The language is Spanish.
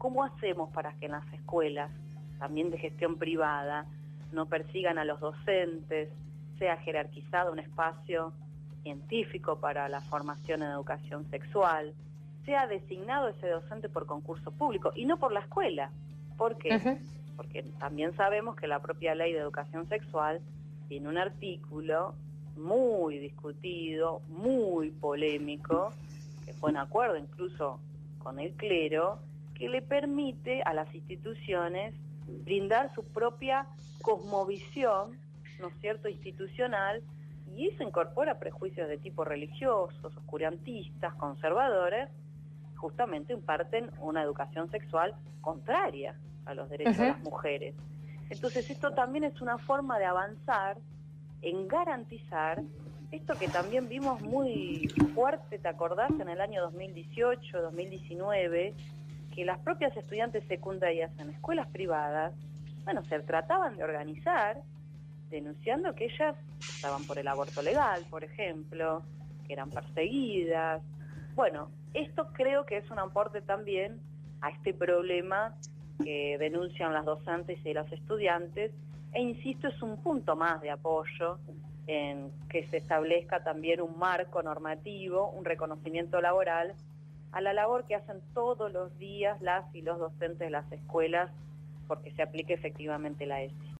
¿cómo hacemos para que en las escuelas, también de gestión privada, no persigan a los docentes, sea jerarquizado un espacio científico para la formación en educación sexual, sea designado ese docente por concurso público y no por la escuela? ¿Por qué? Porque también sabemos que la propia ley de educación sexual tiene un artículo muy discutido, muy polémico, que fue en acuerdo incluso con el clero, que le permite a las instituciones brindar su propia cosmovisión, ¿no es cierto?, institucional, y eso incorpora prejuicios de tipo religiosos, oscurantistas, conservadores, justamente imparten una educación sexual contraria a los derechos de las mujeres. Entonces esto también es una forma de avanzar en garantizar esto que también vimos muy fuerte, ¿te acordás?, en el año 2018, 2019, que las propias estudiantes secundarias en escuelas privadas, bueno, se trataban de organizar denunciando que ellas estaban por el aborto legal, por ejemplo, que eran perseguidas. Bueno, esto creo que es un aporte también a este problema que denuncian las docentes y los estudiantes, e insisto, es un punto más de apoyo en que se establezca también un marco normativo, un reconocimiento laboral a la labor que hacen todos los días las y los docentes de las escuelas, porque se aplique efectivamente la ESI.